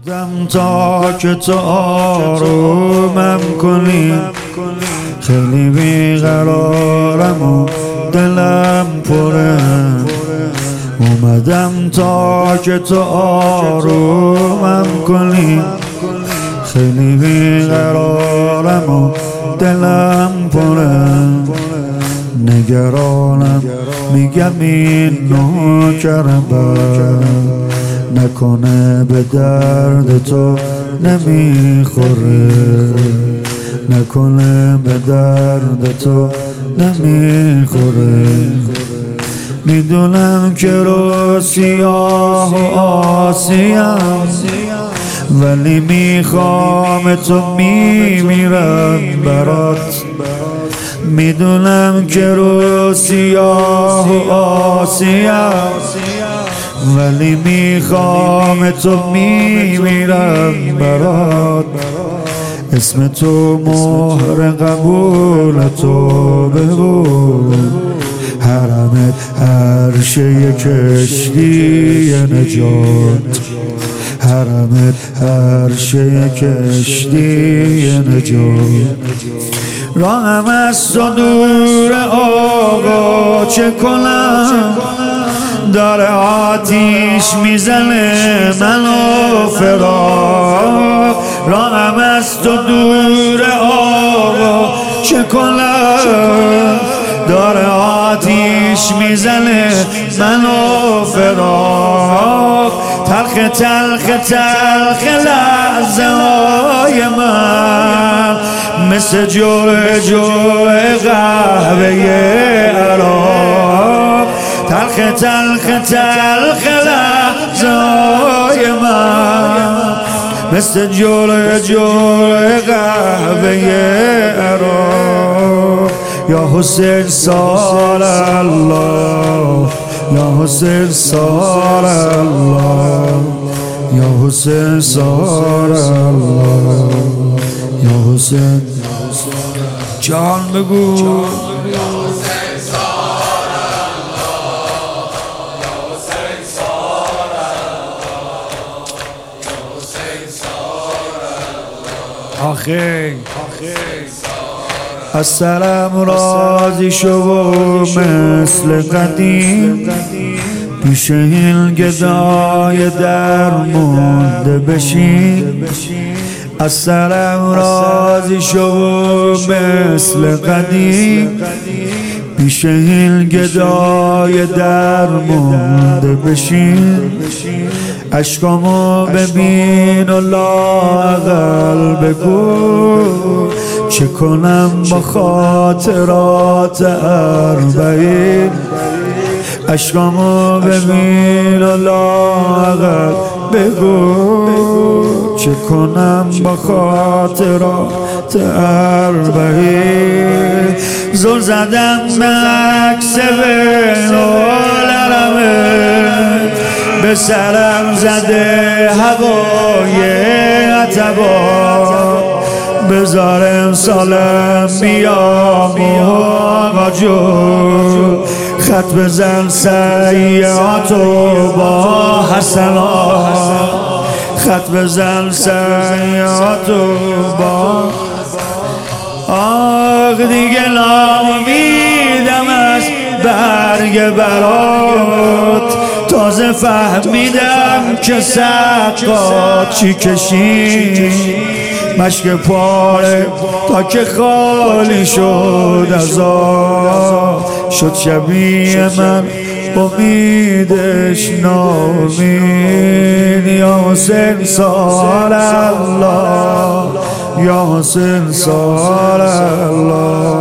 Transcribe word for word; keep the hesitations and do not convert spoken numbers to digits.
اومدم تا که تو آرومم کنی، خیلی بیقرارم و دلم پره. اومدم تا که تو آرومم کنی، خیلی بیقرارم و دلم پره. نگرانم میگم این نوکرم نکنه به درد تو نمیخوره، نکنه به درد تو نمیخوره. میدونم که رو سیاه و آسیم، ولی میخوام تو میمیرم برات. میدونم که رو سیاه و آسیم، ولی میخوام تو میمیرم برات. اسم تو مهر قبول تو ببود، حرمت عرشه کشتی نجات، حرمت عرشه کشتی نجات. راهم از تو دور آقا چه کنم، داره آتیش میزنه منو فراق. راهم از تو دور آقا چه کنم، داره آتیش میزنه منو فراق. تلخ تلخ تلخ لحظه های من، مثل جوه جوه قهوه عراق. تلخ تلخ تلخ لحظه های من، مثل جوه جوه قهوه عراق. یا حسین سال الله، یا حسین سال الله، یا حسین سال الله، یا حسین جان بگو. آخه از سرم راضی شو مثل قدیم، پیش این گدای در مونده بشین. از سرم راضی شو مثل قدیم، پیش این گدای در مونده بشین. عشقامو ببین و لااقل بگو، چه کنم با خاطرات اربعین. عشقامو ببین و لااقل بگو، چه کنم با خاطرات اربعین. زل زدم به عکس بین‌العربین، به سرم زده هوای عتبا. بذار امسالم بیام و آقا جون، خط بزن سیعاتو با حسنات، خط بزن سیعاتو با. آخ دیگه ناامیدم از برگ برات، تازه فهمیدم که سقا چی کشید. مشک پاره تا که خالی شد از آب، شد شبیه من امیدش نامید. یا حسین سال الله، یا حسین سال الله.